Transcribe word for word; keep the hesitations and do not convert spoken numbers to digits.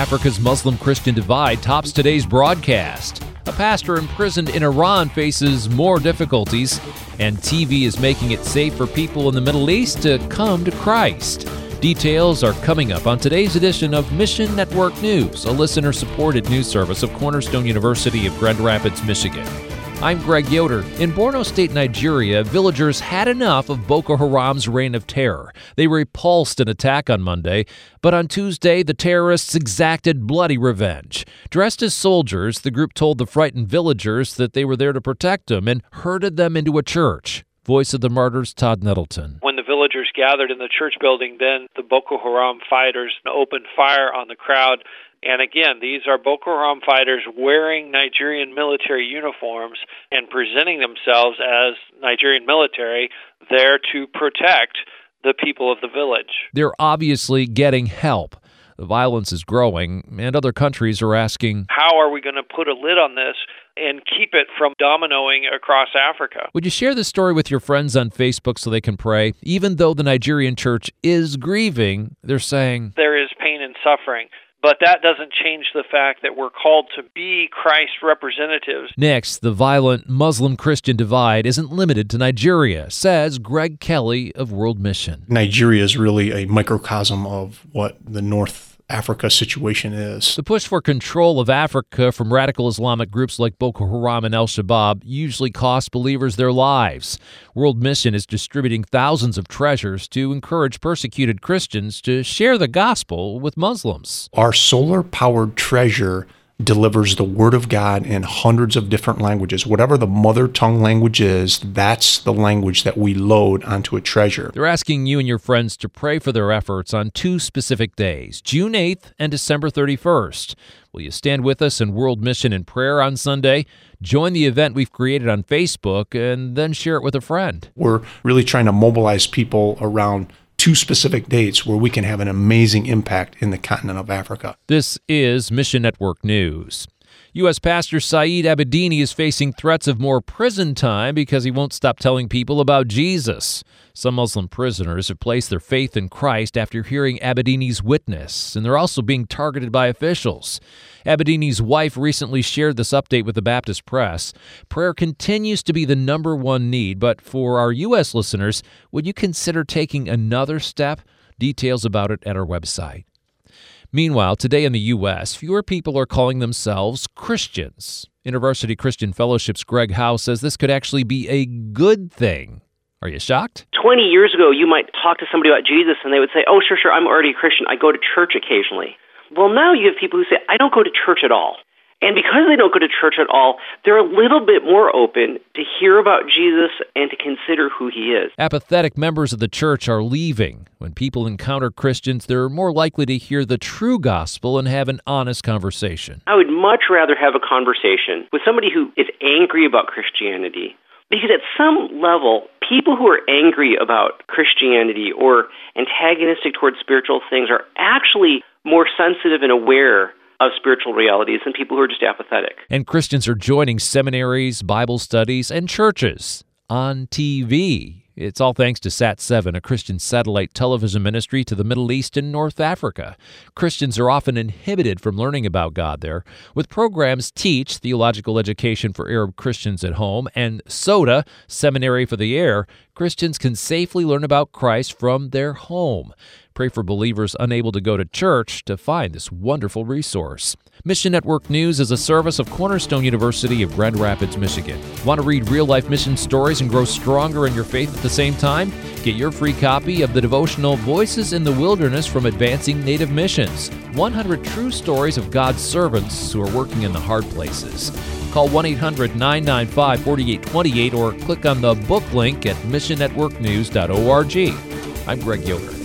Africa's Muslim-Christian divide tops today's broadcast. A pastor imprisoned in Iran faces more difficulties, and T V is making it safe for people in the Middle East to come to Christ. Details are coming up on today's edition of Mission Network News, a listener-supported news service of Cornerstone University of Grand Rapids, Michigan. I'm Greg Yoder. In Borno State, Nigeria, villagers had enough of Boko Haram's reign of terror. They repulsed an attack on Monday, but on Tuesday, the terrorists exacted bloody revenge. Dressed as soldiers, the group told the frightened villagers that they were there to protect them and herded them into a church. Voice of the Martyrs, Todd Nettleton. When the villagers gathered in the church building, then the Boko Haram fighters opened fire on the crowd. And again, these are Boko Haram fighters wearing Nigerian military uniforms and presenting themselves as Nigerian military there to protect the people of the village. They're obviously getting help. The violence is growing, and other countries are asking, how are we going to put a lid on this and keep it from dominoing across Africa? Would you share this story with your friends on Facebook so they can pray? Even though the Nigerian church is grieving, they're saying, there is pain and suffering. But that doesn't change the fact that we're called to be Christ's representatives. Next, the violent Muslim-Christian divide isn't limited to Nigeria, says Greg Kelly of World Mission. Nigeria is really a microcosm of what the North Africa situation is. The push for control of Africa from radical Islamic groups like Boko Haram and Al-Shabaab usually costs believers their lives. World Mission is distributing thousands of treasures to encourage persecuted Christians to share the gospel with Muslims. Our solar-powered treasure delivers the Word of God in hundreds of different languages. Whatever the mother tongue language is, that's the language that we load onto a treasure. They're asking you and your friends to pray for their efforts on two specific days, June eighth and December thirty-first. Will you stand with us in World Mission in prayer on Sunday? Join the event we've created on Facebook and then share it with a friend. We're really trying to mobilize people around two specific dates where we can have an amazing impact in the continent of Africa. This is Mission Network News. U S Pastor Saeed Abedini is facing threats of more prison time because he won't stop telling people about Jesus. Some Muslim prisoners have placed their faith in Christ after hearing Abedini's witness, and they're also being targeted by officials. Abedini's wife recently shared this update with the Baptist Press. Prayer continues to be the number one need, but for our U S listeners, would you consider taking another step? Details about it at our website. Meanwhile, today in the U S, fewer people are calling themselves Christians. InterVarsity Christian Fellowship's Greg Howe says this could actually be a good thing. Are you shocked? twenty years ago, you might talk to somebody about Jesus and they would say, oh, sure, sure, I'm already a Christian. I go to church occasionally. Well, now you have people who say, I don't go to church at all. And because they don't go to church at all, they're a little bit more open to hear about Jesus and to consider who he is. Apathetic members of the church are leaving. When people encounter Christians, they're more likely to hear the true gospel and have an honest conversation. I would much rather have a conversation with somebody who is angry about Christianity. Because at some level, people who are angry about Christianity or antagonistic towards spiritual things are actually more sensitive and aware of spiritual realities than people who are just apathetic. And Christians are joining seminaries, Bible studies, and churches on T V. It's all thanks to Sat seven, a Christian satellite television ministry to the Middle East and North Africa. Christians are often inhibited from learning about God there. With programs Teach, Theological Education for Arab Christians at Home, and SOTA, Seminary for the Air, Christians can safely learn about Christ from their home. Pray for believers unable to go to church to find this wonderful resource. Mission Network News is a service of Cornerstone University of Grand Rapids, Michigan. Want to read real-life mission stories and grow stronger in your faith at the same time? Get your free copy of the devotional Voices in the Wilderness from Advancing Native Missions. one hundred true stories of God's servants who are working in the hard places. Call one eight hundred nine nine five four eight two eight or click on the book link at mission network news dot org. I'm Greg Yoder.